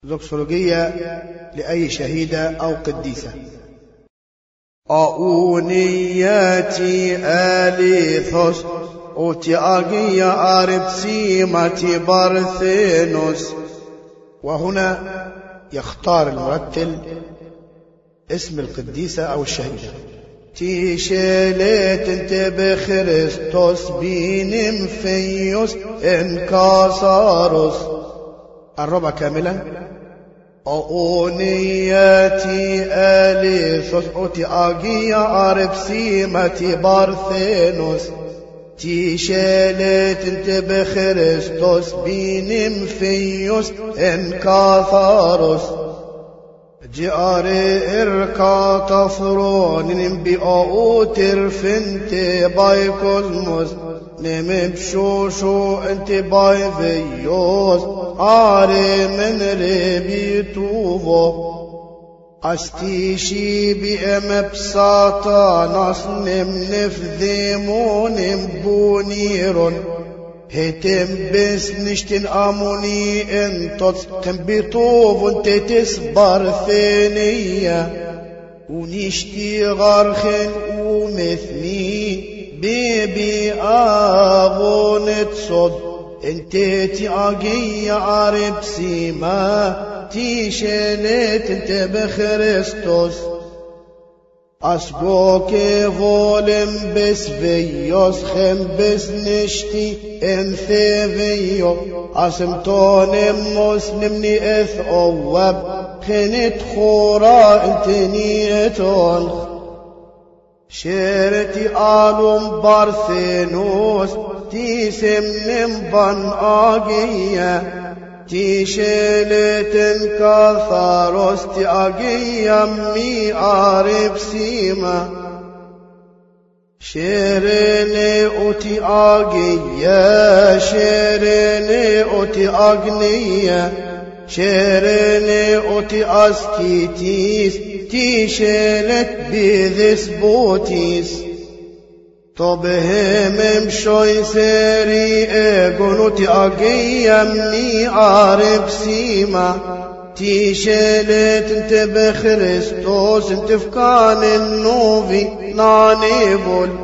زوكسولوجية لأي شهيدة أو قديسة. أونياتي أليثوس أوتياغيا أربسيمة بارثينوس. وهنا يختار المرتل اسم القديسة أو الشهيدة. تيشيلت انت بخريستوس بينمفيوس انكاساروس. الربع كاملا. أونياتي أليثوس أوتياغيا أربسيمة بارثينوس. تيشيلت انت بخريستوس بينمفيوس انكاثاروس. جاري إركا تفرون نبيئو ترفنت باي كوزموس نمبشوشو انت باي فيوس آري من ربيتوفو أستيشي بأم بساطا نصنم نفذيمون بونيرون هتم بس نشتن أموني انتوت تنبيطوف انت تصبر ثانية ونشتي غرخن ومثني بيبي آغون تصد انت تياغي عرب سيما تيشلت انت بخريستوس. أسبوكي فولم بس فيوس خم بس نشتي انثي فيو أسمتوني مسلمني اث أواب خنت خورا انتنيتون شيرتي آلوم بارثينوس تيسم نمبان آقيا تيشيلتن كاثاروس تياغي مي عارب سيما شيريني اوتي آغيا شيريني اوتي آغنيا شيريني اوتي اسكيتيس تيشيلت بذس بوتيس طبهم مشوي سيري اغنوتي اغيا مي عارب سيما تيشيلت انت بخريستوس انت فكان النوفي نانيبول